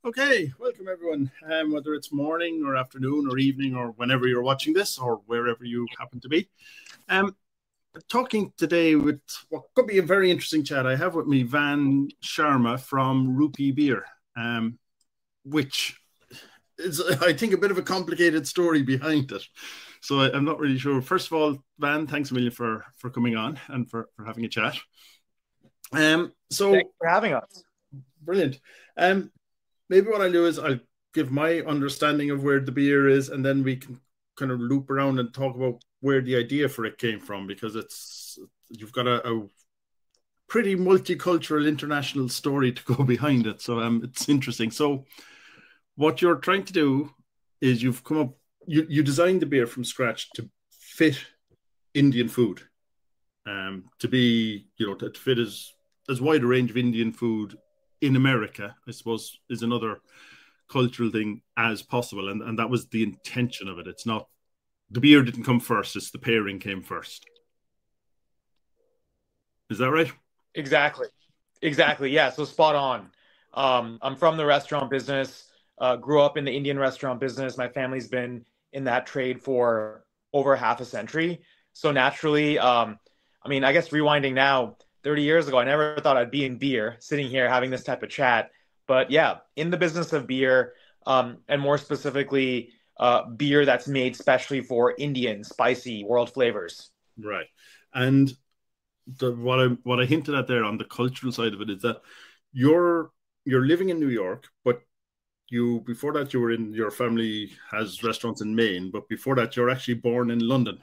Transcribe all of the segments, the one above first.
Okay, welcome everyone. Whether it's morning or afternoon or evening or whenever you're watching this or wherever you happen to be. Um, Talking today with what could be a very interesting chat. I have with me Van Sharma from Rupee Beer, which is, I think, a bit of a complicated story behind it. So I'm not really sure. First of all, Van, thanks a million for coming on and for having a chat. Thanks for having us. Brilliant. Maybe what I'll do is I'll give my understanding of where the beer is, and then we can kind of loop around and talk about where the idea for it came from, because you've got a pretty multicultural international story to go behind it. So it's interesting. So what you're trying to do is you've come up, you designed the beer from scratch to fit Indian food, to be, to fit as wide a range of Indian food in America, I suppose, is another cultural thing as possible. And that was the intention of it. It's not, the beer didn't come first, it's the pairing came first. Is that right? Exactly. Exactly. Yeah. So spot on. I'm from the restaurant business, grew up in the Indian restaurant business. My family's been in that trade for over half a century. So naturally, I guess rewinding now, 30 years ago, I never thought I'd be in beer, sitting here having this type of chat. But yeah, in the business of beer, and more specifically, beer that's made specially for Indian spicy world flavors. Right. And what I hinted at there on the cultural side of it is that you're living in New York, but before that your family has restaurants in Maine, but before that you're actually born in London.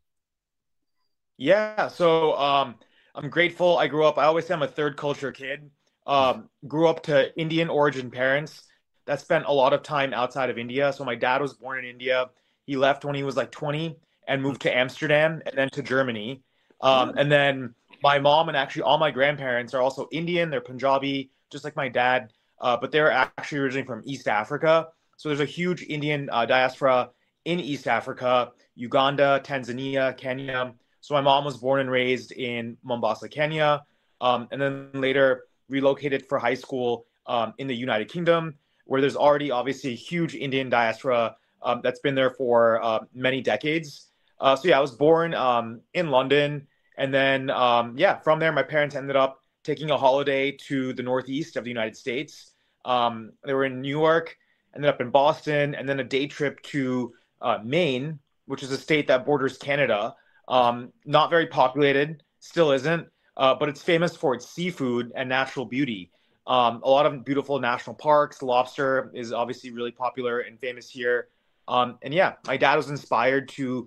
Yeah, so I'm grateful. I always say I'm a third culture kid. Grew up to Indian origin parents that spent a lot of time outside of India. So my dad was born in India. He left when he was like 20 and moved to Amsterdam and then to Germany. And then my mom and actually all my grandparents are also Indian. They're Punjabi, just like my dad, but they're actually originally from East Africa. So there's a huge Indian diaspora in East Africa, Uganda, Tanzania, Kenya. So my mom was born and raised in Mombasa, Kenya, and then later relocated for high school in the United Kingdom, where there's already obviously a huge Indian diaspora that's been there for many decades. So yeah, I was born in London, and then yeah, from there my parents ended up taking a holiday to the northeast of the United States. They were in New York, ended up in Boston, and then a day trip to Maine, which is a state that borders Canada. Not very populated, still isn't, but it's famous for its seafood and natural beauty. A lot of beautiful national parks. Lobster is obviously really popular and famous here. And yeah, my dad was inspired to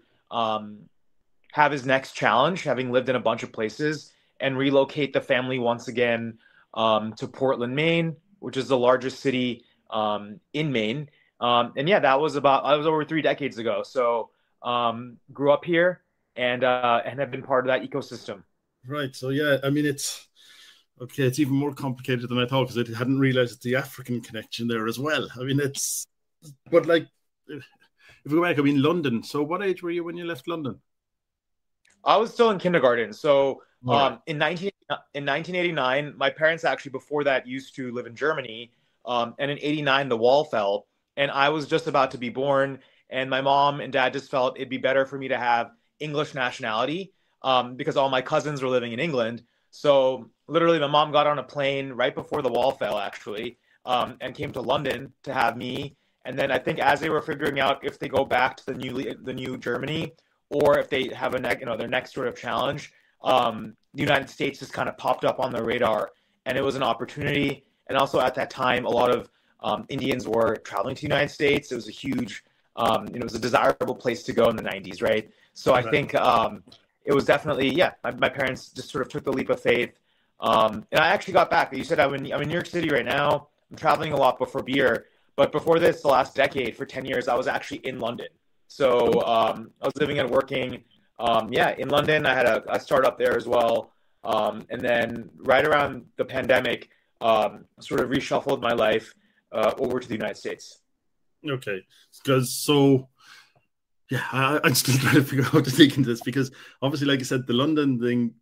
have his next challenge, having lived in a bunch of places, and relocate the family once again to Portland, Maine, which is the largest city in Maine. And yeah, I was over 3 decades ago. So grew up here and have been part of that ecosystem. Right. So yeah, I mean, it's okay. It's even more complicated than I thought, because I hadn't realized the African connection there as well. I mean, but like, if we go back, I mean, London. So what age were you when you left London? I was still in kindergarten. So All right. in 1989, my parents actually before that used to live in Germany. And in 89, the wall fell, and I was just about to be born. And my mom and dad just felt it'd be better for me to have English nationality because all my cousins were living in England. So literally, my mom got on a plane right before the wall fell, actually, and came to London to have me. And then I think as they were figuring out if they go back to the new Germany or if they have their next sort of challenge, the United States just kind of popped up on their radar, and it was an opportunity. And also at that time, a lot of Indians were traveling to the United States. It was a huge, it was a desirable place to go in the 90s, right? So I Right. think it was definitely, yeah, my parents just sort of took the leap of faith. And I actually got back. You said I'm in New York City right now. I'm traveling a lot before beer. But before this, the last decade, for 10 years, I was actually in London. So I was living and working, yeah, in London. I had a startup there as well. And then right around the pandemic, sort of reshuffled my life over to the United States. Okay. Because so yeah, I'm still trying to figure out how to dig into this, because obviously, like I said, the London thing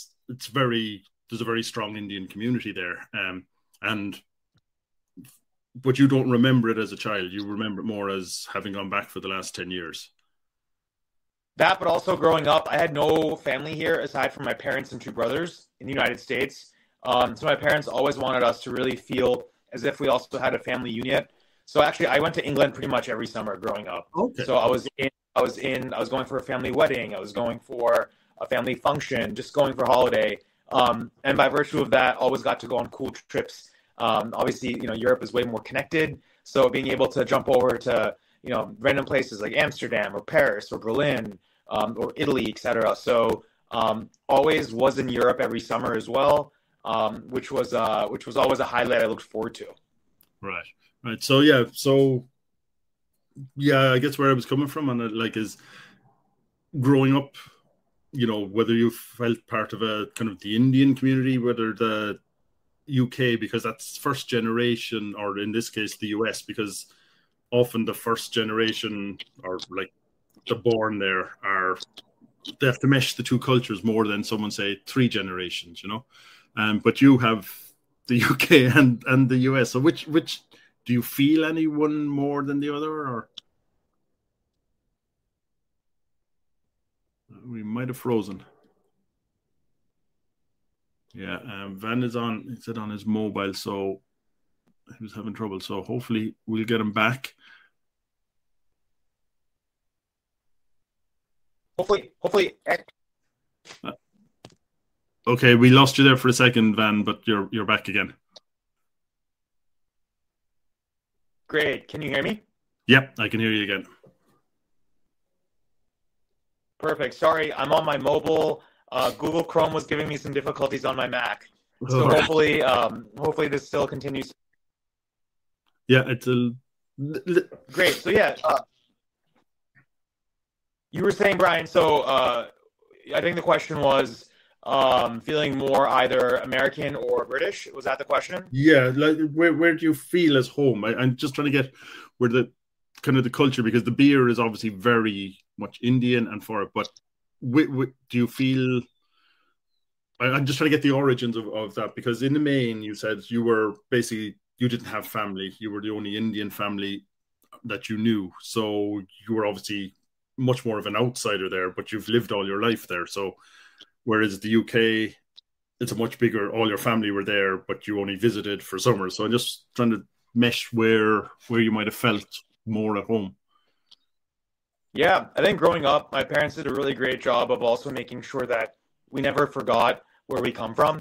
there's a very strong Indian community there, and but you don't remember it as a child. You remember it more as having gone back for the last 10 years. That, but also growing up, I had no family here aside from my parents and two brothers in the United States. So my parents always wanted us to really feel as if we also had a family unit. So actually, I went to England pretty much every summer growing up. Okay. So I was going for a family wedding. I was going for a family function, just going for holiday. And by virtue of that, always got to go on cool trips. Obviously, Europe is way more connected. So being able to jump over to, random places like Amsterdam or Paris or Berlin, or Italy, etc. So always was in Europe every summer as well, which was always a highlight I looked forward to. Right. Right. So I guess where I was coming from, and is growing up, whether you felt part of a kind of the Indian community, whether the UK, because that's first generation, or in this case the US, because often the first generation, or like the born there, they have to mesh the two cultures more than someone say 3 generations, but you have the UK and the US. So which do you feel anyone more than the other, or we might have frozen? Yeah, Van is on. He said on his mobile, so he was having trouble. So hopefully we'll get him back. Hopefully. Okay, we lost you there for a second, Van, but you're back again. Great. Can you hear me? Yep, I can hear you again. Perfect. Sorry, I'm on my mobile. Google Chrome was giving me some difficulties on my Mac. So hopefully this still continues. Yeah, it's great. So yeah, you were saying, Brian, so I think the question was feeling more either American or British. Was that the question? Yeah, like where do you feel as home? I'm just trying to get where the kind of the culture, because the beer is obviously very much Indian and for it, but do you feel? I'm just trying to get the origins of that, because in the main you said you didn't have family. You were the only Indian family that you knew, so you were obviously much more of an outsider there, but you've lived all your life there. So whereas the UK, it's a much bigger, all your family were there, but you only visited for summer. So I'm just trying to mesh where you might have felt more at home. Yeah, I think growing up, my parents did a really great job of also making sure that we never forgot where we come from.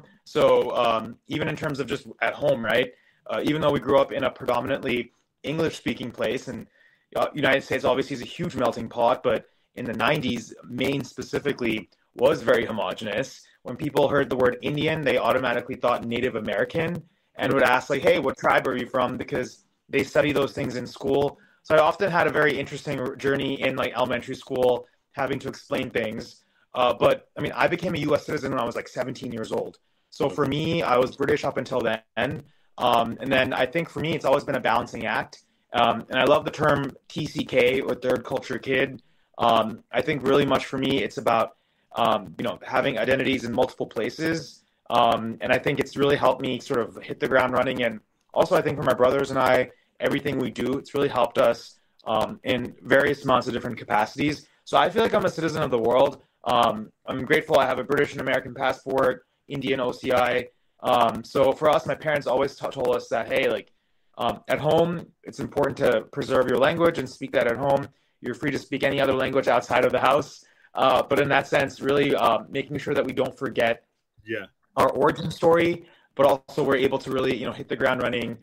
So even in terms of just at home, right? Even though we grew up in a predominantly English-speaking place, and United States obviously is a huge melting pot, but in the 90s, Maine specifically was very homogenous. When people heard the word Indian, they automatically thought Native American and would ask, like, hey, what tribe are you from? Because they study those things in school. So I often had a very interesting journey in like elementary school, having to explain things. But I mean, I became a U.S. citizen when I was like 17 years old. So for me, I was British up until then. And then I think for me, it's always been a balancing act. And I love the term TCK, or third culture kid. I think really much for me, it's about, having identities in multiple places. And I think it's really helped me sort of hit the ground running. And also I think for my brothers and I, everything we do, it's really helped us in various amounts of different capacities. So I feel like I'm a citizen of the world. I'm grateful I have a British and American passport, Indian OCI. So for us, my parents always told us that, hey, like at home, it's important to preserve your language and speak that at home. You're free to speak any other language outside of the house. But in that sense, really making sure that we don't forget our origin story, but also we're able to really, hit the ground running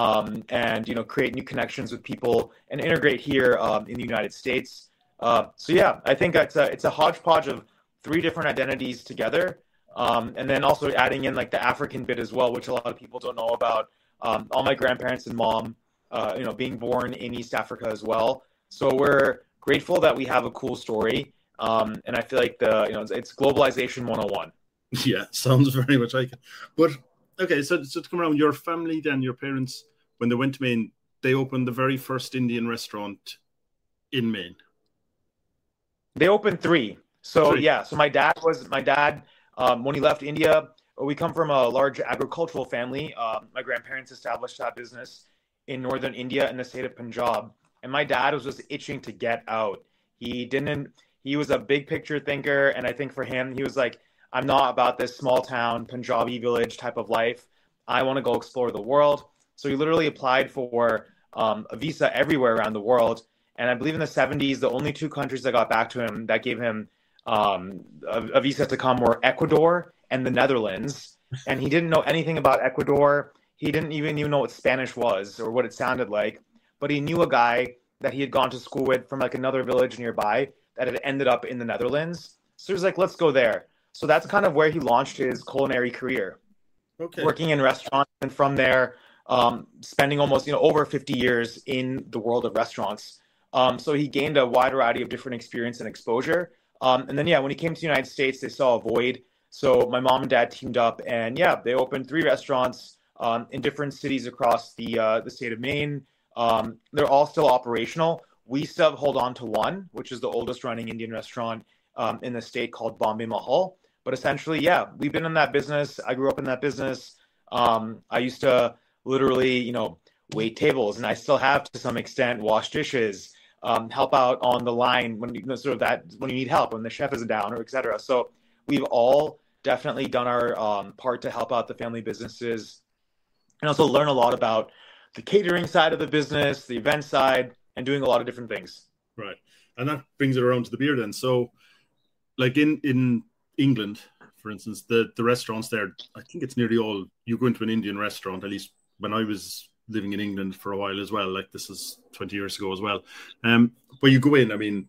and, create new connections with people and integrate here in the United States. So yeah, I think it's a hodgepodge of 3 different identities together. And then also adding in like the African bit as well, which a lot of people don't know about. All my grandparents and mom, being born in East Africa as well. So we're grateful that we have a cool story. And I feel like it's globalization 101. Yeah, sounds very much like it. But okay, so to come around, your family then, your parents, when they went to Maine, they opened the very first Indian restaurant in Maine. They opened 3. So 3. Yeah, so my dad, when he left India, we come from a large agricultural family. My grandparents established that business in northern India in the state of Punjab. And my dad was just itching to get out. He was a big picture thinker. And I think for him, he was like, I'm not about this small town, Punjabi village type of life. I want to go explore the world. So he literally applied for a visa everywhere around the world. And I believe in the 70s, the only two countries that got back to him that gave him a visa to come were Ecuador and the Netherlands. And he didn't know anything about Ecuador. He didn't even know what Spanish was or what it sounded like. But he knew a guy that he had gone to school with from like another village nearby that had ended up in the Netherlands. So he was like, let's go there. So that's kind of where he launched his culinary career. Okay. Working in restaurants, and from there, spending almost over 50 years in the world of restaurants. So he gained a wide variety of different experience and exposure. And then, when he came to the United States, they saw a void. So my mom and dad teamed up, and they opened 3 restaurants in different cities across the state of Maine. They're all still operational. We still hold on to one, which is the oldest running Indian restaurant in the state, called Bombay Mahal. But essentially, we've been in that business. I grew up in that business. I used to literally, wait tables, and I still have to some extent, wash dishes, help out on the line when when you need help, when the chef isn't down, or et cetera. So we've all definitely done our part to help out the family businesses, and also learn a lot about the catering side of the business, the event side, and doing a lot of different things. Right. And that brings it around to the beer then. So like in England, for instance, the restaurants there, I think it's nearly all, you go into an Indian restaurant, at least when I was living in England for a while as well, like this is 20 years ago as well. But you go in, I mean,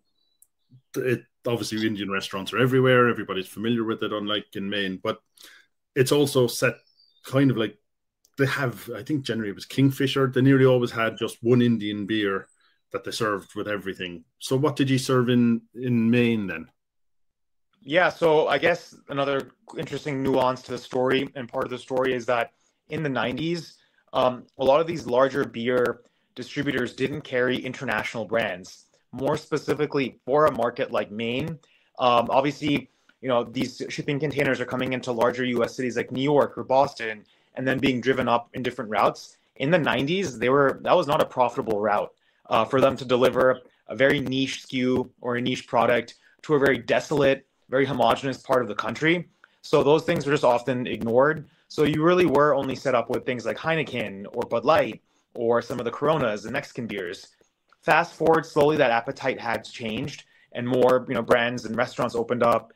obviously Indian restaurants are everywhere. Everybody's familiar with it, unlike in Maine, but it's also set kind of like, they have, I think generally it was Kingfisher. They nearly always had just one Indian beer that they served with everything. So what did you serve in Maine then? Yeah, so I guess another interesting nuance to the story, and part of the story, is that in the 90s, a lot of these larger beer distributors didn't carry international brands. More specifically, for a market like Maine, obviously, these shipping containers are coming into larger U.S. cities like New York or Boston, and then being driven up in different routes. In the 90s, that was not a profitable route for them to deliver a very niche SKU or a niche product to a very desolate, very homogenous part of the country. So those things were just often ignored. So you really were only set up with things like Heineken or Bud Light or some of the Coronas and Mexican beers. Fast forward, slowly that appetite had changed, and more brands and restaurants opened up.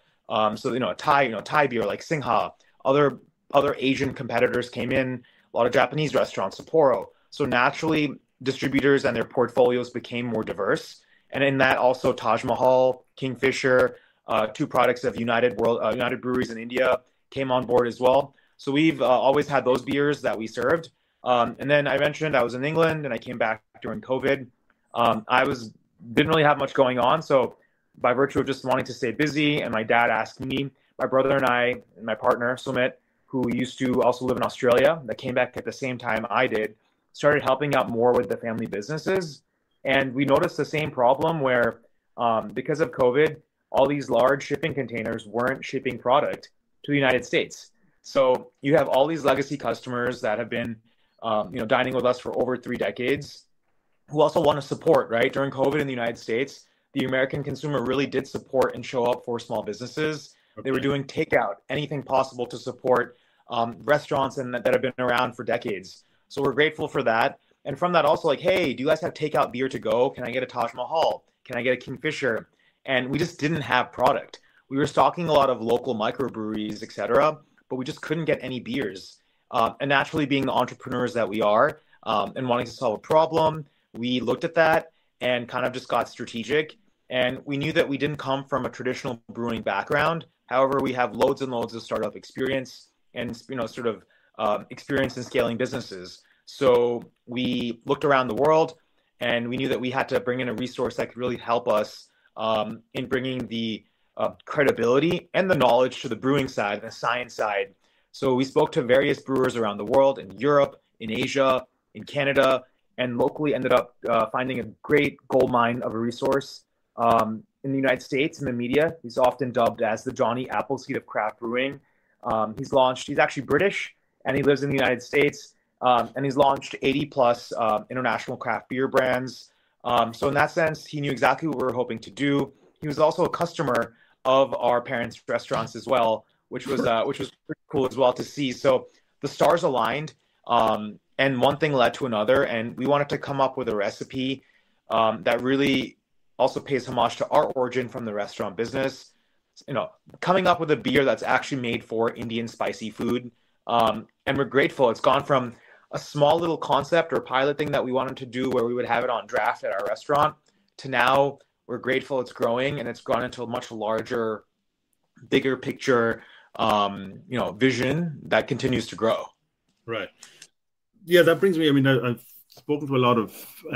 Thai beer like Singha, other Asian competitors came in, a lot of Japanese restaurants, Sapporo. So naturally, distributors and their portfolios became more diverse. And in that, also Taj Mahal, Kingfisher, 2 products of United Breweries in India came on board as well. So we've always had those beers that we served. And then I mentioned I was in England and I came back during COVID. Didn't really have much going on. So by virtue of just wanting to stay busy, and my dad asked me, my brother and I, and my partner, Sumit, who used to also live in Australia, that came back at the same time I did, started helping out more with the family businesses. And we noticed the same problem where because of COVID, all these large shipping containers weren't shipping product to the United States. So you have all these legacy customers that have been dining with us for over 3 decades, who also want to support, right? During COVID in the United States, the American consumer really did support and show up for small businesses. Okay. They were doing takeout, anything possible to support restaurants and that have been around for decades. So we're grateful for that. And from that also, like, hey, do you guys have takeout beer to go? Can I get a Taj Mahal? Can I get a Kingfisher? And we just didn't have product. We were stocking a lot of local microbreweries, et cetera, but we just couldn't get any beers. And naturally, being the entrepreneurs that we are and wanting to solve a problem, we looked at that and kind of just got strategic. And we knew that we didn't come from a traditional brewing background. However, we have loads and loads of startup experience and experience in scaling businesses. So we looked around the world, and we knew that we had to bring in a resource that could really help us in bringing the credibility and the knowledge to the brewing side and the science side. So we spoke to various brewers around the world, in Europe, in Asia, in Canada, and locally ended up finding a great gold mine of a resource. In the United States, in the media, he's often dubbed as the Johnny Appleseed of craft brewing. He's actually British, and he lives in the United States. And he's launched 80 plus international craft beer brands. So in that sense, he knew exactly what we were hoping to do. He was also a customer of our parents' restaurants as well, which was pretty cool as well to see. So the stars aligned, and one thing led to another, and we wanted to come up with a recipe that really also pays homage to our origin from the restaurant business. Coming up with a beer that's actually made for Indian spicy food. And we're grateful. It's gone from a small little concept or pilot thing that we wanted to do where we would have it on draft at our restaurant to now we're grateful it's growing and it's gone into a much larger, bigger picture, vision that continues to grow. Right. Yeah, that brings me. I mean, I've spoken to a lot of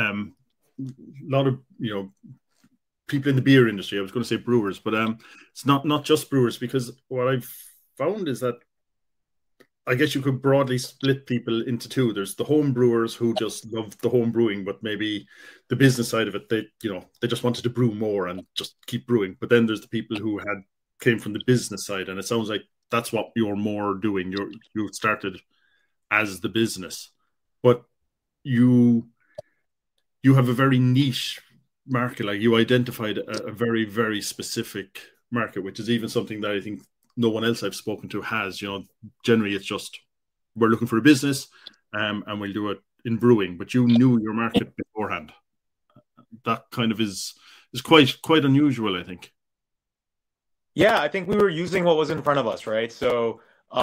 people in the beer industry. I was going to say brewers, but it's not just brewers, because what I've found is that I guess you could broadly split people into two. There's the home brewers who just love the home brewing, but maybe the business side of it, they just wanted to brew more and just keep brewing. But then there's the people who came from the business side, and it sounds like that's what you're more doing. You started as the business, but you have a very niche market. Like, you identified a very, very specific market, which is even something that I think no one else I've spoken to has. Generally it's just, we're looking for a business, and we'll do it in brewing. But you knew your market beforehand. That kind of is quite unusual, I think. Yeah, I think we were using what was in front of us, right? So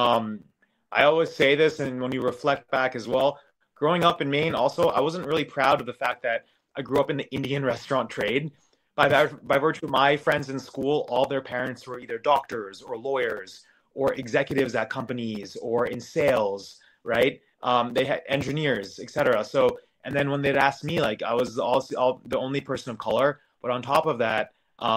I always say this, and when you reflect back as well, growing up in Maine also, I wasn't really proud of the fact that I grew up in the Indian restaurant trade. By virtue of my friends in school, all their parents were either doctors or lawyers or executives at companies or in sales, right? They had engineers, etc. So, and then when they'd ask me, like, I was all the only person of color, but on top of that,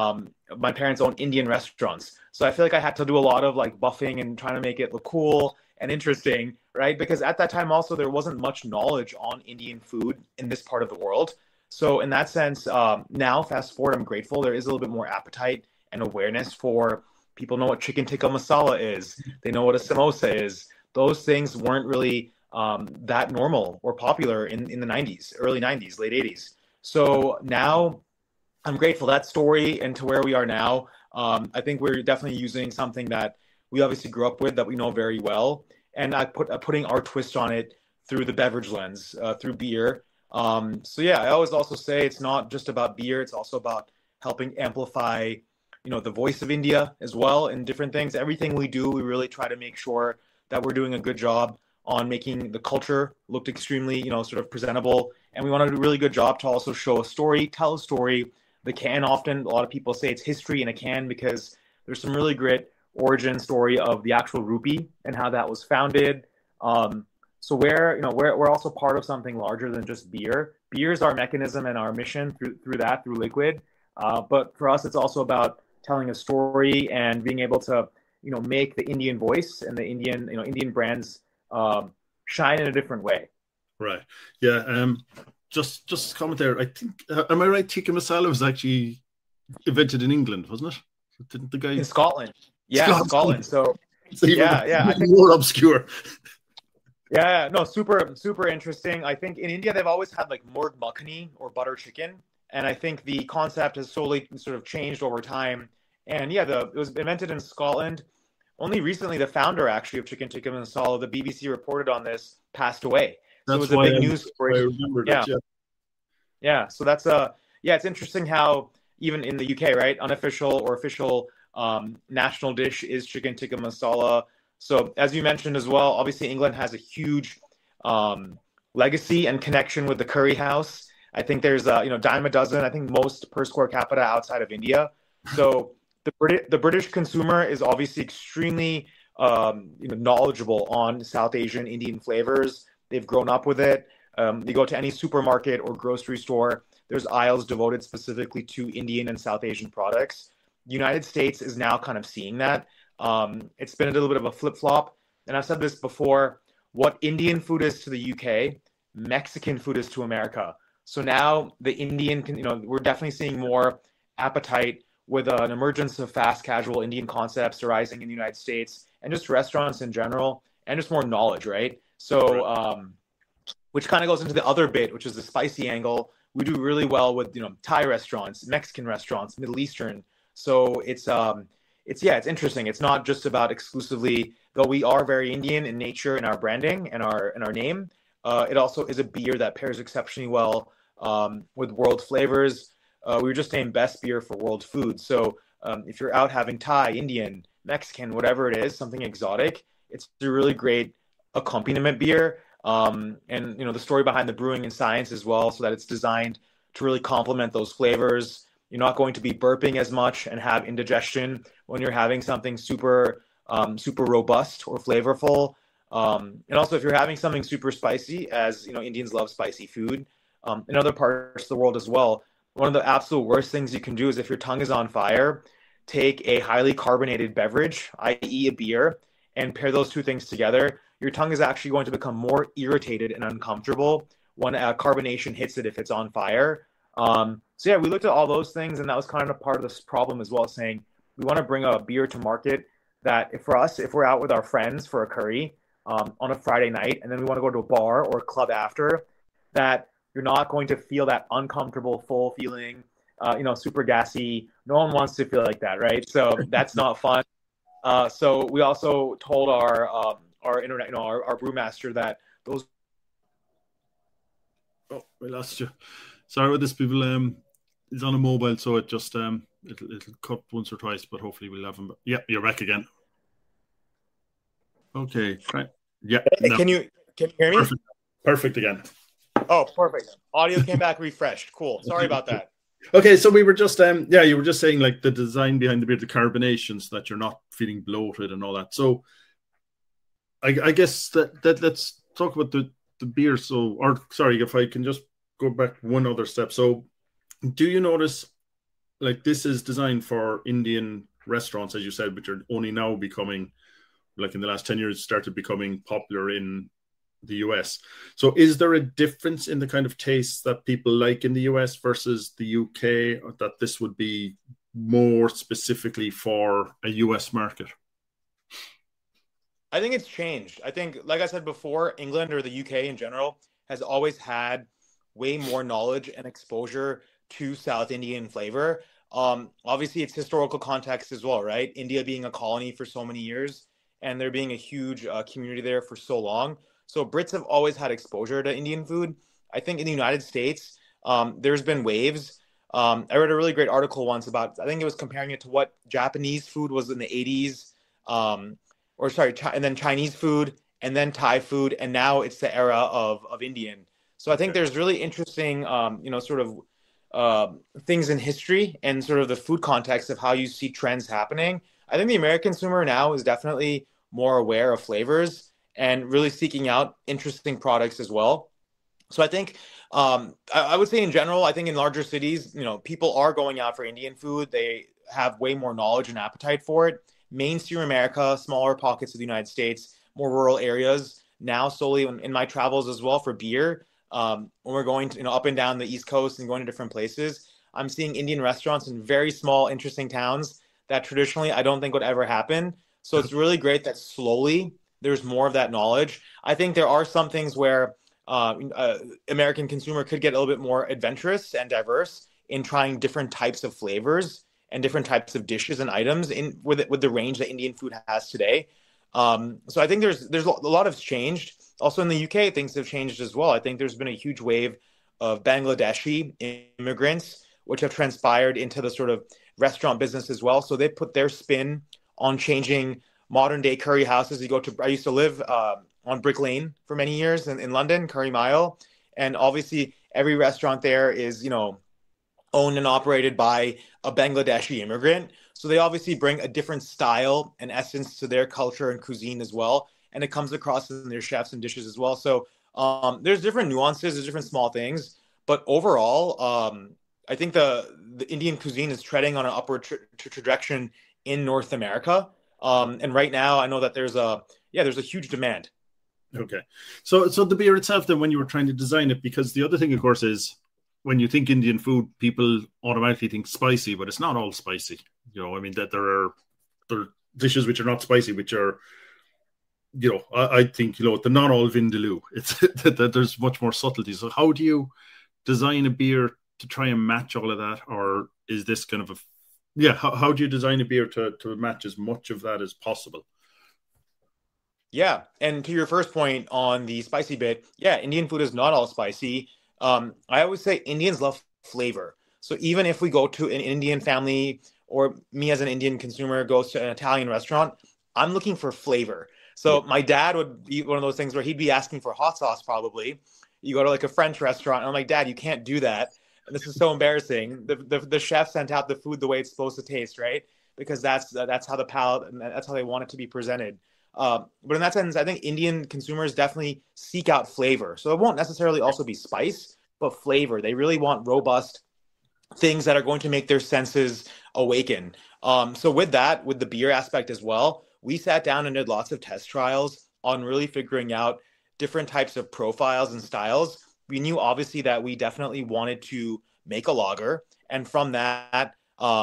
my parents own Indian restaurants. So I feel like I had to do a lot of like buffing and trying to make it look cool and interesting, right? Because at that time also there wasn't much knowledge on Indian food in this part of the world. So in that sense, now fast forward, I'm grateful there is a little bit more appetite and awareness for people know what chicken tikka masala is. They know what a samosa is. Those things weren't really that normal or popular in the 90s, early 90s, late 80s. So now I'm grateful that story and to where we are now. I think we're definitely using something that we obviously grew up with, that we know very well, and putting our twist on it through the beverage lens, through beer. So yeah, I always also say it's not just about beer, it's also about helping amplify, the voice of India as well in different things. Everything we do, we really try to make sure that we're doing a good job on making the culture look extremely, sort of presentable. And we want to do a really good job to also show a story, tell a story. The can, often, a lot of people say it's history in a can, because there's some really great origin story of the actual rupee and how that was founded. So we're also part of something larger than just beer. Beer is our mechanism and our mission through liquid. But for us, it's also about telling a story and being able to, make the Indian voice and the Indian brands shine in a different way. Right. Yeah. Just comment there. I think, am I right? Tikka masala was actually invented in England, wasn't it? Didn't the guy in Scotland? Yeah, Scotland. So yeah. I think more obscure. Yeah, no, super interesting. I think in India they've always had like murg makhani or butter chicken, and I think the concept has slowly sort of changed over time. And yeah, it was invented in Scotland. Only recently, the founder actually of chicken tikka masala, the BBC reported on this, passed away. So it was a big news story. I remember that. Yeah. So that's it's interesting how even in the UK, right, unofficial or official national dish is chicken tikka masala. So as you mentioned as well, obviously England has a huge legacy and connection with the curry house. I think there's dime a dozen. I think most per square capita outside of India. So the British consumer is obviously extremely knowledgeable on South Asian Indian flavors. They've grown up with it. You go to any supermarket or grocery store, there's aisles devoted specifically to Indian and South Asian products. The United States is now kind of seeing that. It's been a little bit of a flip-flop. And I've said this before, what Indian food is to the UK, Mexican food is to America. So now the Indian, we're definitely seeing more appetite with an emergence of fast casual Indian concepts arising in the United States and just restaurants in general and just more knowledge, right? So which kind of goes into the other bit, which is the spicy angle. We do really well with Thai restaurants, Mexican restaurants, Middle Eastern. So it's interesting. It's not just about exclusively, though we are very Indian in nature in our branding and our name. It also is a beer that pairs exceptionally well with world flavors. We were just named best beer for world food. So if you're out having Thai, Indian, Mexican, whatever it is, something exotic, it's a really great accompaniment beer. And the story behind the brewing and science as well, so that it's designed to really complement those flavors. You're not going to be burping as much and have indigestion when you're having something super robust or flavorful. And also, if you're having something super spicy, as Indians love spicy food, in other parts of the world as well, one of the absolute worst things you can do is, if your tongue is on fire, take a highly carbonated beverage, i.e. a beer, and pair those two things together. Your tongue is actually going to become more irritated and uncomfortable when carbonation hits it if it's on fire. So yeah, we looked at all those things, and that was kind of a part of this problem as well, saying we want to bring a beer to market that, if we're out with our friends for a curry on a Friday night, and then we want to go to a bar or a club after, that you're not going to feel that uncomfortable, full feeling, super gassy. No one wants to feel like that, right? So that's not fun. So we also told our internet, our brewmaster, that those. Oh, we lost you. Sorry about this, people. It's on a mobile, so it just it'll cut once or twice, but hopefully we'll have him. Yeah, you're back again. Okay, right. Yeah. No. Can you hear me? Perfect again. Oh, perfect. Audio came back refreshed. Cool. Sorry about that. Okay, so we were just you were just saying, like, the design behind the beer, the carbonation, so that you're not feeling bloated and all that. So I guess that let's talk about the beer. So, or sorry, if I can just go back one other step. So do you notice, like, this is designed for Indian restaurants, as you said, which are only now becoming, like, in the last 10 years, started becoming popular in the US. So is there a difference in the kind of taste that people like in the US versus the UK, or that this would be more specifically for a US market? I think it's changed. I think, like I said before, England, or the UK in general, has always had way more knowledge and exposure to South Indian flavor. Obviously, it's historical context as well, right? India being a colony for so many years, and there being a huge community there for so long. So Brits have always had exposure to Indian food. I think in the United States, there's been waves. I read a really great article once about, I think it was comparing it to what Japanese food was in the 80s, and then Chinese food, and then Thai food, and now it's the era of Indian. So I think there's really interesting, things in history and sort of the food context of how you see trends happening. I think the American consumer now is definitely more aware of flavors and really seeking out interesting products as well. So I think I would say in general, I think in larger cities, people are going out for Indian food. They have way more knowledge and appetite for it. Mainstream America, smaller pockets of the United States, more rural areas. Now, solely in my travels as well for beer, when we're going to, up and down the East Coast and going to different places, I'm seeing Indian restaurants in very small, interesting towns that traditionally I don't think would ever happen. So it's really great that slowly there's more of that knowledge. I think there are some things where American consumer could get a little bit more adventurous and diverse in trying different types of flavors and different types of dishes and items with the range that Indian food has today. So I think there's a lot has changed. Also in the UK, things have changed as well. I think there's been a huge wave of Bangladeshi immigrants, which have transpired into the sort of restaurant business as well. So they put their spin on changing modern day curry houses. I used to live on Brick Lane for many years in London, Curry Mile. And obviously every restaurant there is, owned and operated by a Bangladeshi immigrant. So they obviously bring a different style and essence to their culture and cuisine as well. And it comes across in their chefs and dishes as well. So there's different nuances, there's different small things. But overall, I think the Indian cuisine is treading on an upward trajectory in North America. And right now, I know that there's a huge demand. Okay. So the beer itself, then, when you were trying to design it, because the other thing, of course, is when you think Indian food, people automatically think spicy, but it's not all spicy. I mean, that there are dishes which are not spicy, which are I think, they're not all Vindaloo. It's that there's much more subtlety. So how do you design a beer to try and match all of that? Or is this kind of how do you design a beer to match as much of that as possible? Yeah, and to your first point on the spicy bit, yeah, Indian food is not all spicy. I always say Indians love flavor. So even if we go to an Indian family or me as an Indian consumer goes to an Italian restaurant, I'm looking for flavor. Yeah. So my dad would be one of those things where he'd be asking for hot sauce probably. You go to like a French restaurant, and I'm like, Dad, you can't do that. And this is so embarrassing. The chef sent out the food the way it's supposed to taste, right? Because that's how the palate and that's how they want it to be presented. But in that sense, I think Indian consumers definitely seek out flavor. So it won't necessarily also be spice, but flavor. They really want robust things that are going to make their senses awaken. So with that, with the beer aspect as well, we sat down and did lots of test trials on really figuring out different types of profiles and styles. We knew obviously that we definitely wanted to make a lager. And from that,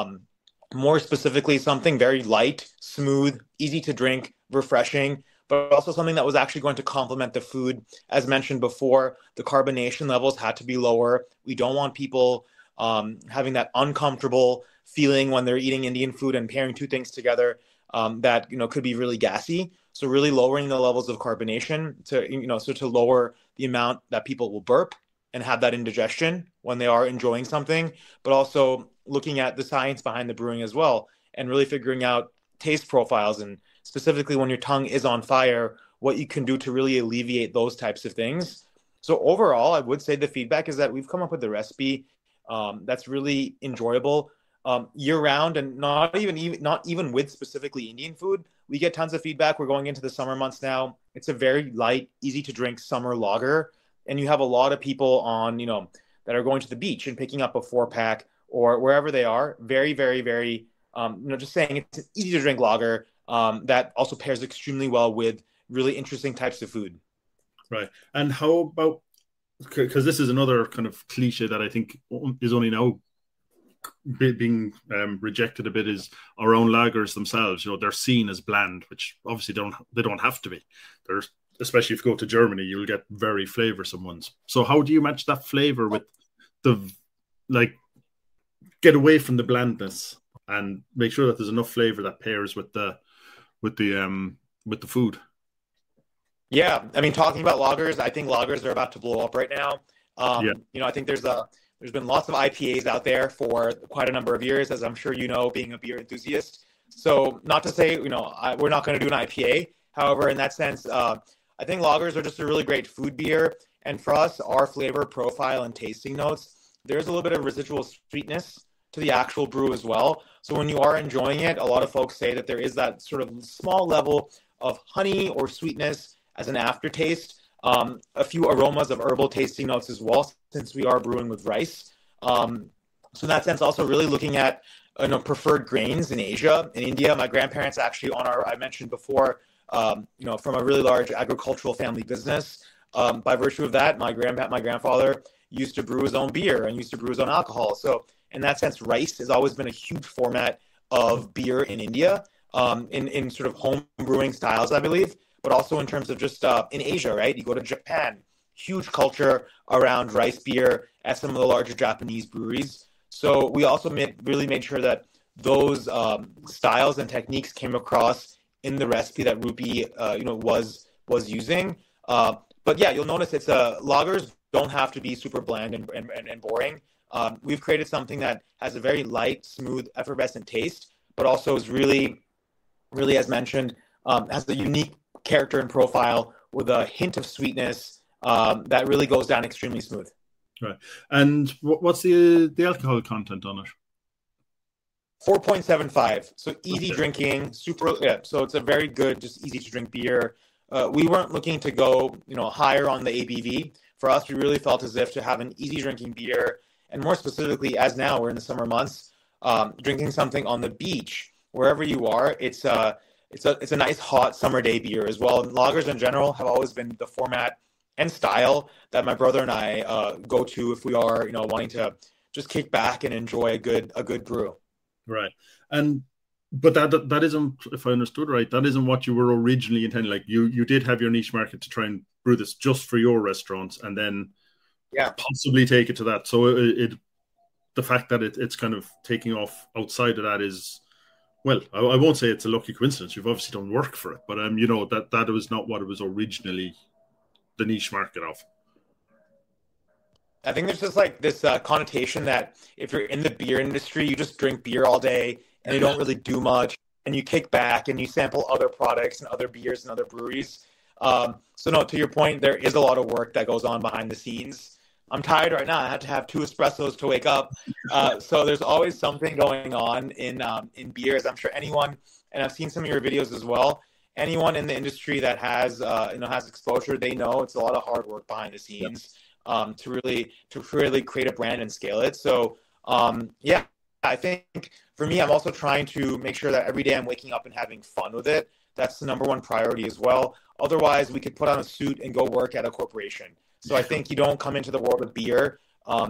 more specifically, something very light, smooth, easy to drink, refreshing, but also something that was actually going to complement the food. As mentioned before, the carbonation levels had to be lower. We don't want people having that uncomfortable feeling when they're eating Indian food and pairing two things together that could be really gassy. So really lowering the levels of carbonation to lower the amount that people will burp and have that indigestion when they are enjoying something, but also looking at the science behind the brewing as well and really figuring out taste profiles and specifically when your tongue is on fire, what you can do to really alleviate those types of things. So overall, I would say the feedback is that we've come up with a recipe that's really enjoyable year round, and not even with specifically Indian food. We get tons of feedback. We're going into the summer months now. It's a very light, easy to drink summer lager, and you have a lot of people on that are going to the beach and picking up a 4-pack or wherever they are. Very, very, very just saying it's an easy to drink lager that also pairs extremely well with really interesting types of food. Right. And how about, because this is another kind of cliche that I think is only now being rejected a bit, is our own lagers themselves. They're seen as bland, which obviously they don't have to be. There's, especially if you go to Germany, you'll get very flavoursome ones. So how do you match that flavour with get away from the blandness and make sure that there's enough flavour that pairs with the food? Yeah, I mean, talking about lagers, I think lagers are about to blow up right now. I think there's been lots of IPAs out there for quite a number of years, as I'm sure being a beer enthusiast. So not to say, we're not going to do an IPA. However, in that sense, I think lagers are just a really great food beer. And for us, our flavor profile and tasting notes, there's a little bit of residual sweetness to the actual brew as well. So when you are enjoying it, a lot of folks say that there is that sort of small level of honey or sweetness as an aftertaste. A few aromas of herbal tasting notes as well, since we are brewing with rice. So in that sense, also really looking at preferred grains in Asia. In India, my grandparents actually I mentioned before, from a really large agricultural family business. By virtue of that, my grandfather used to brew his own beer and used to brew his own alcohol. So in that sense, rice has always been a huge format of beer in India, in sort of home brewing styles, I believe, but also in terms of just in Asia, right? You go to Japan, huge culture around rice beer at some of the larger Japanese breweries. So we also really made sure that those styles and techniques came across in the recipe that Rupi, was using. But yeah, you'll notice lagers don't have to be super bland and boring. We've created something that has a very light, smooth, effervescent taste, but also is really, really, as mentioned, has a unique character and profile with a hint of sweetness that really goes down extremely smooth. Right. And what's the alcohol content on it? 4.75. So easy drinking, super. Yeah. So it's a very good, just easy to drink beer. We weren't looking to go, higher on the ABV. For us, we really felt as if to have an easy drinking beer, and more specifically, as now we're in the summer months, drinking something on the beach, wherever you are, it's a nice hot summer day beer as well. And lagers in general have always been the format and style that my brother and I go to if we are, wanting to just kick back and enjoy a good brew. Right. And But that isn't, if I understood right, that isn't what you were originally intending. Like you did have your niche market to try and brew this just for your restaurants, and then Yeah. possibly take it to that. So the fact that it's kind of taking off outside of that is, well, I won't say it's a lucky coincidence. You've obviously done work for it, but you know that was not what it was originally the niche market of. I think there's just like this connotation that if you're in the beer industry, you just drink beer all day and you don't really do much, and you kick back and you sample other products and other beers and other breweries. So no, to your point, there is a lot of work that goes on behind the scenes. I'm tired right now. I had to have 2 espressos to wake up. So there's always something going on in beers. I'm sure anyone, and I've seen some of your videos as well. Anyone in the industry that has has exposure, they know it's a lot of hard work behind the scenes. To really create a brand and scale it. So yeah, I think for me, I'm also trying to make sure that every day I'm waking up and having fun with it. That's the number one priority as well. Otherwise, we could put on a suit and go work at a corporation. So I think you don't come into the world of beer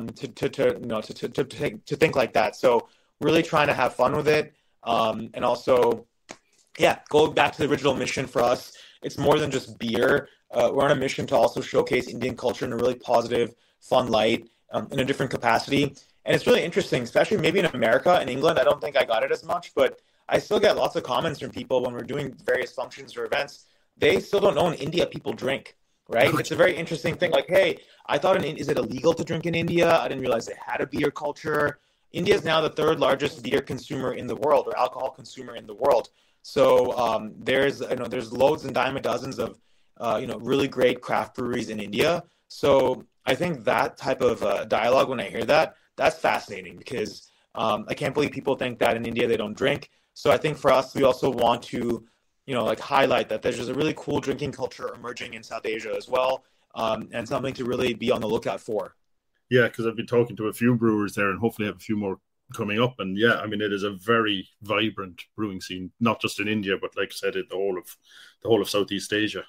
to think like that. So really trying to have fun with it, and also, yeah, go back to the original mission for us. It's more than just beer. We're on a mission to also showcase Indian culture in a really positive, fun light, in a different capacity. And it's really interesting, especially maybe in America and England. I don't think I got it as much, but I still get lots of comments from people when we're doing various functions or events. They still don't know in India people drink, right? It's a very interesting thing. Like, hey, I thought is it illegal to drink in India? I didn't realize they had a beer culture. India is now the third largest beer consumer in the world, or alcohol consumer in the world. So there's loads and dime a dozens of really great craft breweries in India. So I think that type of dialogue, when I hear that, that's fascinating because I can't believe people think that in India they don't drink. So I think for us, we also want to, highlight that there's just a really cool drinking culture emerging in South Asia as well, and something to really be on the lookout for. Yeah, because I've been talking to a few brewers there, and hopefully have a few more coming up. And yeah, I mean, it is a very vibrant brewing scene, not just in India, but like I said, the whole of Southeast Asia.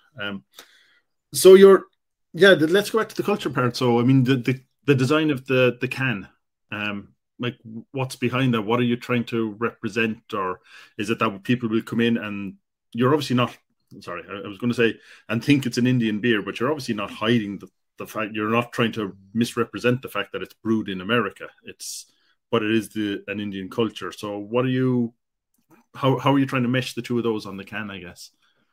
So let's go back to the culture part. So I mean, the design of the can, like what's behind that? What are you trying to represent, or is it that people will come in and you're obviously not? Sorry, I was going to say and think it's an Indian beer, but you're obviously not hiding the fact. You're not trying to misrepresent the fact that it's brewed in America. But it is an Indian culture. So how are you trying to mesh the two of those on the can, I guess?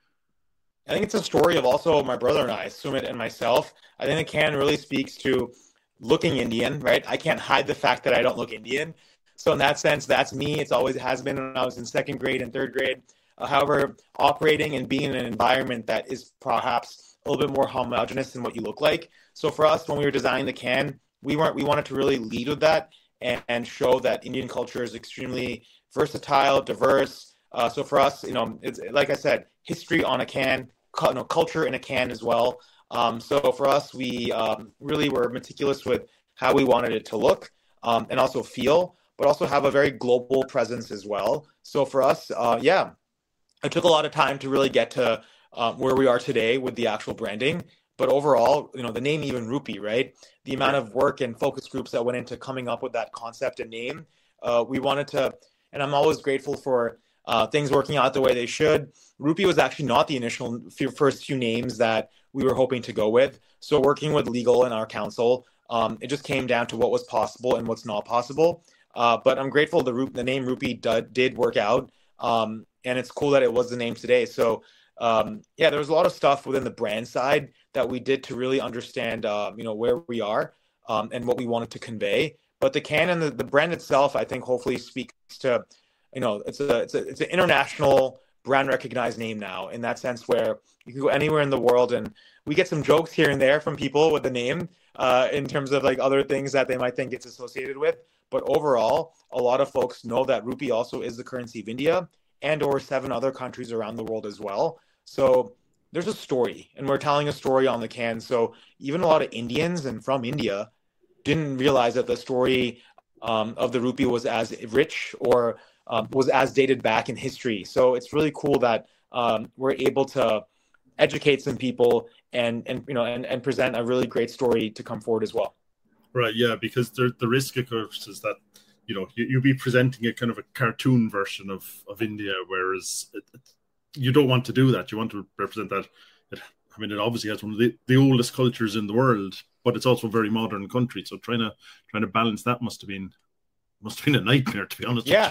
I think it's a story of also my brother and I, Sumit and myself. I think the can really speaks to looking Indian, right? I can't hide the fact that I don't look Indian. So in that sense, that's me. It's always has been when I was in second grade and third grade. However, operating and being in an environment that is perhaps a little bit more homogenous than what you look like. So for us, when we were designing the can, we wanted to really lead with that and show that Indian culture is extremely versatile, diverse. So for us, it's like I said, history on a can, culture in a can as well. So for us, we really were meticulous with how we wanted it to look, and also feel, but also have a very global presence as well. So for us, it took a lot of time to really get to where we are today with the actual branding. But overall, the name even Rupee, right? The amount of work and focus groups that went into coming up with that concept and name, we wanted to, and I'm always grateful for things working out the way they should. Rupee was actually not the initial first few names that we were hoping to go with. So working with legal and our counsel, it just came down to what was possible and what's not possible. But I'm grateful the name Rupee did work out, and it's cool that it was the name today. So there was a lot of stuff within the brand side that we did to really understand, where we are and what we wanted to convey. But the can and the brand itself, I think, hopefully speaks to, it's an international brand recognized name now, in that sense where you can go anywhere in the world, and we get some jokes here and there from people with the name in terms of like other things that they might think it's associated with. But overall, a lot of folks know that rupee also is the currency of India and or 7 other countries around the world as well. So there's a story, and we're telling a story on the can. So even a lot of Indians and from India didn't realize that the story of the rupee was as rich or was as dated back in history. So it's really cool that we're able to educate some people and present a really great story to come forward as well. Right, yeah, because the risk, of course, is that you'd be presenting a kind of a cartoon version of India, whereas you don't want to do that. You want to represent that. It obviously has one of the oldest cultures in the world, but it's also a very modern country. So trying to balance that must have been a nightmare, to be honest. Yeah.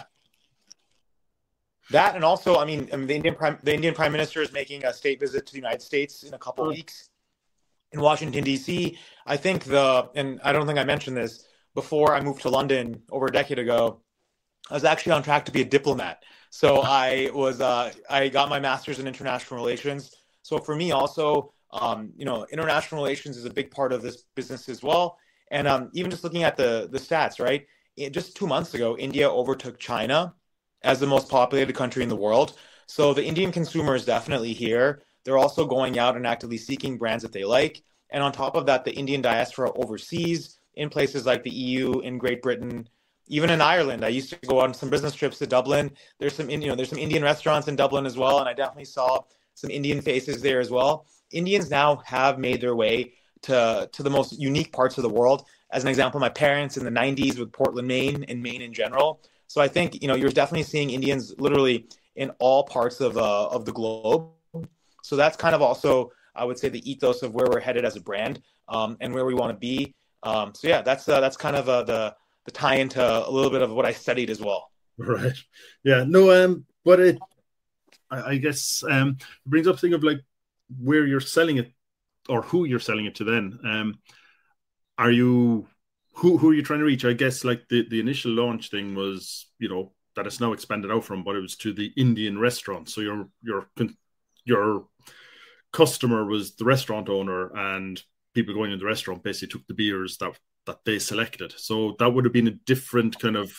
That, and also, the Indian Prime Minister is making a state visit to the United States in a couple of weeks in Washington, D.C. I think and I don't think I mentioned this, before I moved to London over a decade ago, I was actually on track to be a diplomat. So I got my master's in international relations. So for me also, international relations is a big part of this business as well. And even just looking at the stats, right? Just 2 months ago, India overtook China as the most populated country in the world. So the Indian consumer is definitely here. They're also going out and actively seeking brands that they like. And on top of that, the Indian diaspora overseas in places like the EU, in Great Britain, even in Ireland. I used to go on some business trips to Dublin. There's some Indian restaurants in Dublin as well. And I definitely saw some Indian faces there as well. Indians now have made their way to the most unique parts of the world. As an example, my parents in the 90s with Portland, Maine, and Maine in general. So I think, you're definitely seeing Indians literally in all parts of the globe. So that's kind of also, I would say, the ethos of where we're headed as a brand, and where we want to be. So yeah, that's kind of the tie into a little bit of what I studied as well. Right. Yeah. No. But I guess it brings up the thing of like where you're selling it or who you're selling it to. Then, are you who are you trying to reach? I guess like the initial launch thing was, that it's now expanded out from, but it was to the Indian restaurant. So your customer was the restaurant owner, and people going in the restaurant basically took the beers that they selected. So that would have been a different kind of,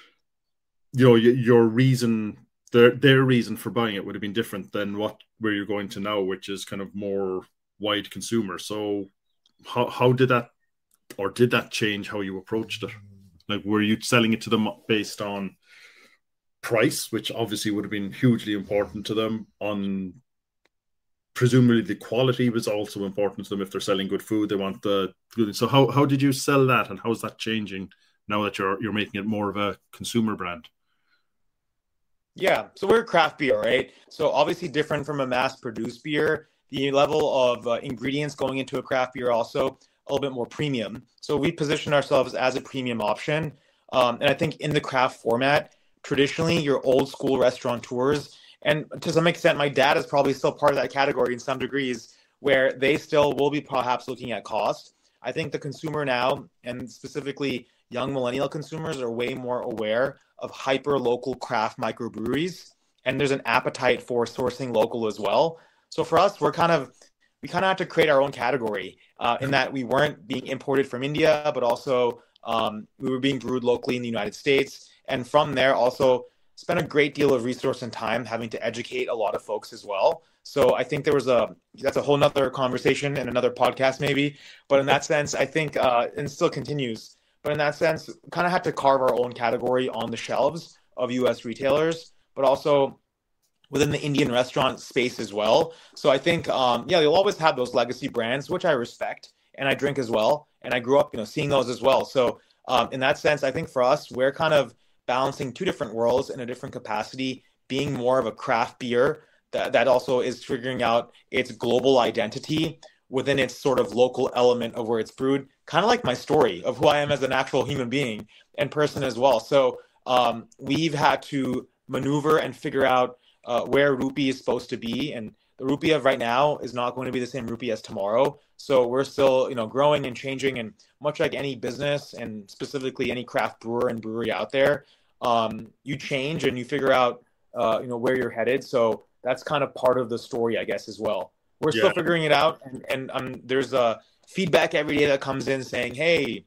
your reason, their reason for buying it would have been different than where you're going to now, which is kind of more wide consumer. So how did that, or did that change how you approached it? Like, were you selling it to them based on price, which obviously would have been hugely important to them? On presumably the quality was also important to them. If they're selling good food, they want the good. So how did you sell that, and how's that changing now that you're making it more of a consumer brand? Yeah, so we're craft beer, right? So obviously different from a mass-produced beer. The level of ingredients going into a craft beer also a little bit more premium. So we position ourselves as a premium option. And I think in the craft format, traditionally your old school restaurateurs, and to some extent my dad is probably still part of that category in some degrees, where they still will be perhaps looking at cost. I think the consumer now, and specifically young millennial consumers, are way more aware of hyper local craft microbreweries, and there's an appetite for sourcing local as well. So for us, we kind of had to create our own category, in that we weren't being imported from India, but also we were being brewed locally in the United States. And from there, also spent a great deal of resource and time having to educate a lot of folks as well. So I think that's a whole nother conversation and another podcast maybe. But in that sense, I think, and still continues, but in that sense, kind of had to carve our own category on the shelves of US retailers, but also within the Indian restaurant space as well. So I think, you'll always have those legacy brands, which I respect and I drink as well. And I grew up, seeing those as well. So in that sense, I think for us, we're kind of balancing two different worlds in a different capacity, being more of a craft beer that also is figuring out its global identity within its sort of local element of where it's brewed, kind of like my story of who I am as an actual human being and person as well. So we've had to maneuver and figure out where rupee is supposed to be. And the rupee of right now is not going to be the same rupee as tomorrow. So we're still, growing and changing. And much like any business, and specifically any craft brewer and brewery out there, you change and you figure out, where you're headed. So that's kind of part of the story, I guess, as well. We're still figuring it out. And there's feedback every day that comes in saying, hey,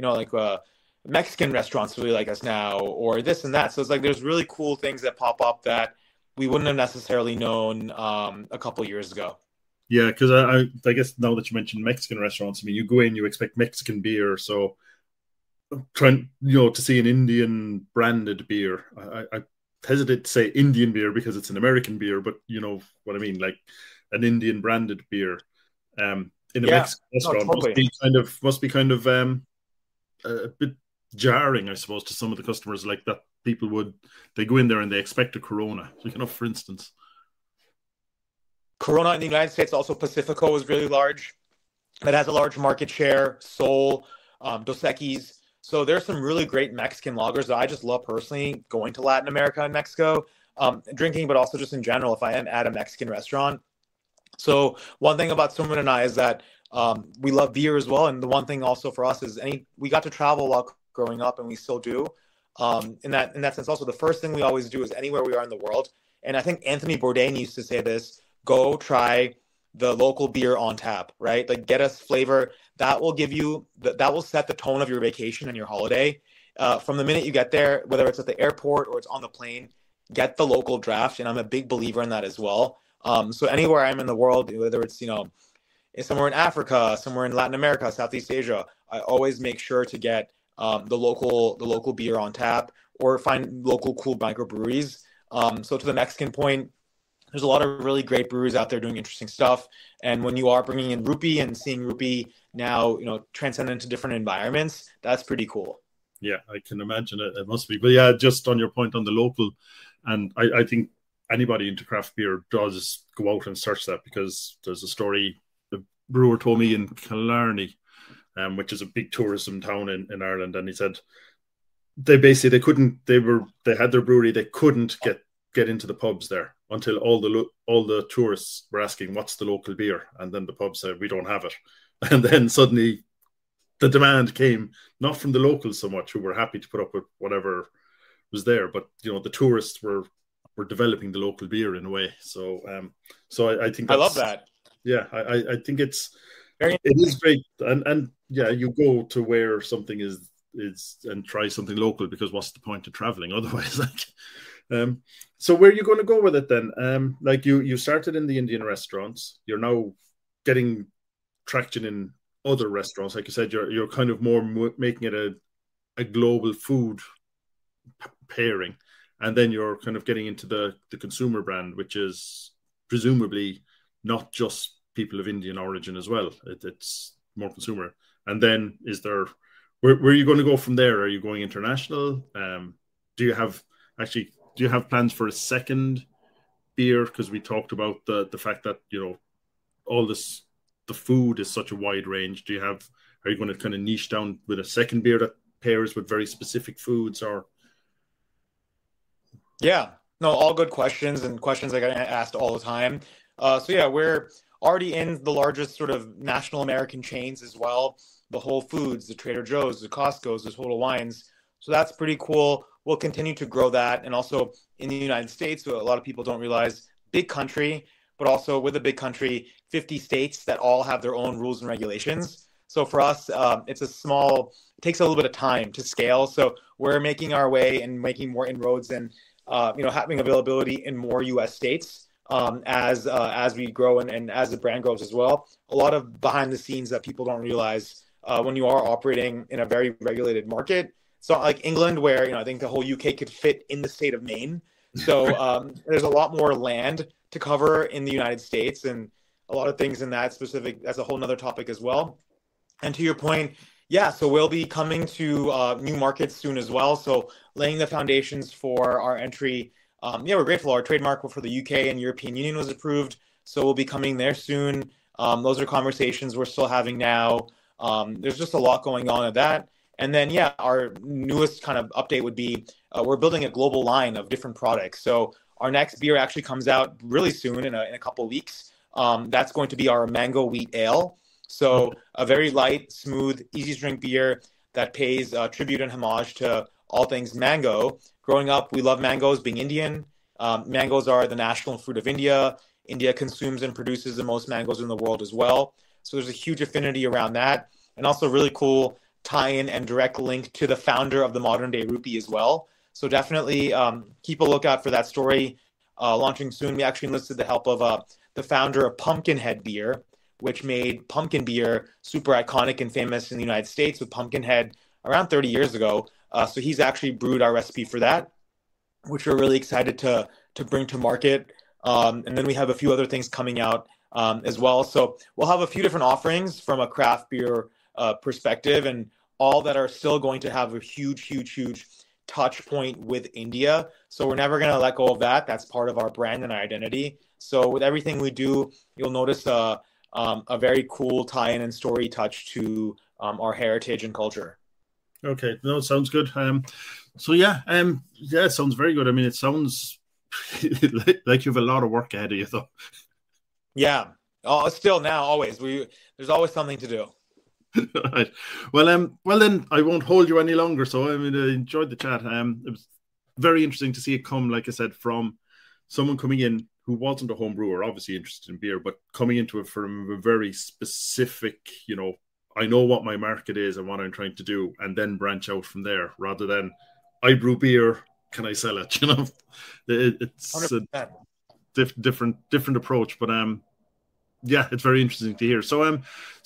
Mexican restaurants really like us now, or this and that. So it's like there's really cool things that pop up that we wouldn't have necessarily known a couple of years ago. Yeah, because I guess now that you mentioned Mexican restaurants, you go in, you expect Mexican beer. So trying, to see an Indian branded beer, I hesitate to say Indian beer because it's an American beer, but you know what I mean, like an Indian branded beer in a Mexican restaurant must be kind of a bit jarring, I suppose, to some of the customers, like that they go in there and they expect a Corona, for instance. Corona in the United States, also Pacifico is really large. That has a large market share. Sol, Dos Equis. So there's some really great Mexican lagers that I just love personally going to Latin America and Mexico, drinking, but also just in general if I am at a Mexican restaurant. So one thing about Suman and I is that we love beer as well. And the one thing also for us is we got to travel a lot growing up, and we still do. In that sense, also the first thing we always do is anywhere we are in the world. And I think Anthony Bourdain used to say this: go try the local beer on tap, right? Like get us flavor that will give you that will set the tone of your vacation and your holiday. From the minute you get there, whether it's at the airport or it's on the plane, get the local draft. And I'm a big believer in that as well. So anywhere I'm in the world, whether it's, somewhere in Africa, somewhere in Latin America, Southeast Asia, I always make sure to get the local beer on tap or find local cool microbreweries. So to the Mexican point, there's a lot of really great breweries out there doing interesting stuff. And when you are bringing in Rupee and seeing Rupee now, transcend into different environments, that's pretty cool. Yeah, I can imagine it. It must be. But yeah, just on your point on the local, and I think anybody into craft beer does go out and search that, because there's a story the brewer told me in Killarney, which is a big tourism town in Ireland, and he said they had their brewery, they couldn't get into the pubs there until all the tourists were asking what's the local beer, and then the pub said we don't have it, and then suddenly the demand came not from the locals so much, who were happy to put up with whatever was there, but the tourists were developing the local beer in a way. So I think I love that. Yeah, I think it is great, and yeah, you go to where something is and try something local, because what's the point of traveling otherwise? So where are you going to go with it then? Like you started in the Indian restaurants, you're now getting traction in other restaurants. Like you said, you're kind of more making it a global food pairing, and then you're kind of getting into the consumer brand, which is presumably not just people of Indian origin as well. It's more consumer. And then where are you going to go from there? Are you going international? Do you have plans for a second beer? Because we talked about the fact that, all this, the food is such a wide range. Are you going to kind of niche down with a second beer that pairs with very specific foods, or? Yeah, no, all good questions, and questions I get asked all the time. So yeah, we're already in the largest sort of national American chains as well. The Whole Foods, the Trader Joe's, the Costco's, the Total Wines. So that's pretty cool. We'll continue to grow that. And also in the United States, so a lot of people don't realize, big country, but also with a big country, 50 states that all have their own rules and regulations. So for us, it takes a little bit of time to scale. So we're making our way and making more inroads and having availability in more U.S. states as we grow and as the brand grows as well. A lot of behind the scenes that people don't realize when you are operating in a very regulated market. It's not like England, where I think the whole UK could fit in the state of Maine. So there's a lot more land to cover in the United States, and a lot of things in that specific. That's a whole nother topic as well. And to your point, yeah, so we'll be coming to new markets soon as well. So laying the foundations for our entry. We're grateful. Our trademark for the UK and European Union was approved, so we'll be coming there soon. Those are conversations we're still having now. There's just a lot going on at that. And then, yeah, our newest kind of update would be we're building a global line of different products. So our next beer actually comes out really soon in a couple of weeks. That's going to be our Mango Wheat Ale. So a very light, smooth, easy to drink beer that pays tribute and homage to all things mango. Growing up, we love mangoes, being Indian. Mangoes are the national fruit of India. India consumes and produces the most mangoes in the world as well. So there's a huge affinity around that. And also really cool tie-in and direct link to the founder of the modern day Rupee as well. So definitely keep a lookout for that story launching soon. We actually enlisted the help of the founder of Pumpkinhead Beer, which made pumpkin beer super iconic and famous in the United States with Pumpkinhead around 30 years ago. So he's actually brewed our recipe for that, which we're really excited to bring to market. And then we have a few other things coming out as well. So we'll have a few different offerings from a craft beer perspective, and all that are still going to have a huge, huge, huge touch point with India. So we're never going to let go of that. That's part of our brand and our identity. So with everything we do, you'll notice a very cool tie-in and story touch to our heritage and culture. Okay, no, it sounds good. So yeah, it sounds very good. I mean, it sounds like you have a lot of work ahead of you, though. Yeah. Oh, still now, always. There's always something to do. Right. Well, then I won't hold you any longer. So I mean, I enjoyed the chat. It was very interesting to see it come, like I said, from someone coming in who wasn't a home brewer, obviously interested in beer, but coming into it from a very specific, I know what my market is and what I'm trying to do, and then branch out from there rather than I brew beer, can I sell it? It's 100%. A different approach, but yeah, it's very interesting to hear. So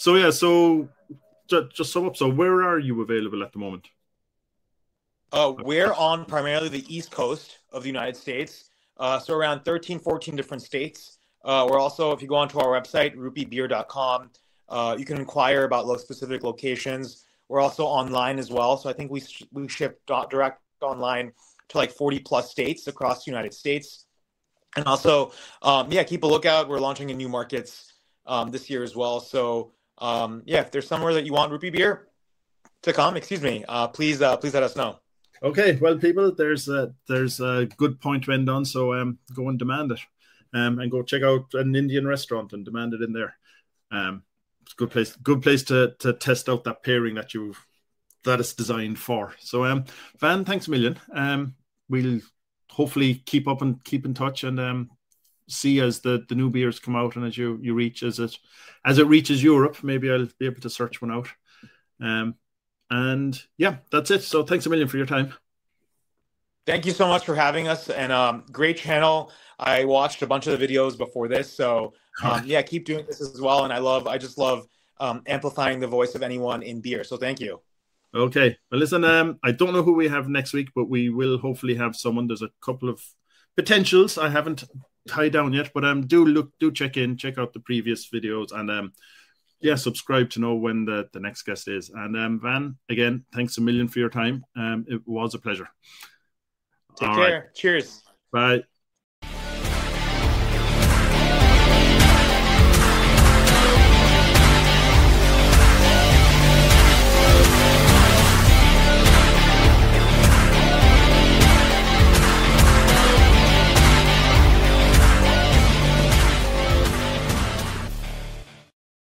just sum up. So where are you available at the moment? We're on primarily the East Coast of the United States. So around 13, 14 different states. We're also, if you go onto our website, rupeebeer.com, you can inquire about those specific locations. We're also online as well. So I think we ship direct online to like 40 plus states across the United States. And also, keep a lookout. We're launching in new markets this year as well. So if there's somewhere that you want Rupee Beer to come, please let us know. Okay, well, people, there's a good point to end on. So go and demand it, and go check out an Indian restaurant and demand it in there. It's a good place to test out that pairing that it's designed for. So Van, thanks a million. We'll hopefully keep up and keep in touch and see as the new beers come out and as you reach as it reaches Europe. Maybe I'll be able to search one out. And yeah, that's it. So thanks a million for your time. Thank you so much for having us, and great channel. I watched a bunch of the videos before this, so keep doing this as well. And I just love amplifying the voice of anyone in beer. So thank you. Okay. Well, listen, I don't know who we have next week, but we will hopefully have someone. There's a couple of potentials I haven't tied down yet, but do check out the previous videos and subscribe to know when the next guest is. And Van, again, thanks a million for your time. It was a pleasure. Take care. Right. Cheers. Bye.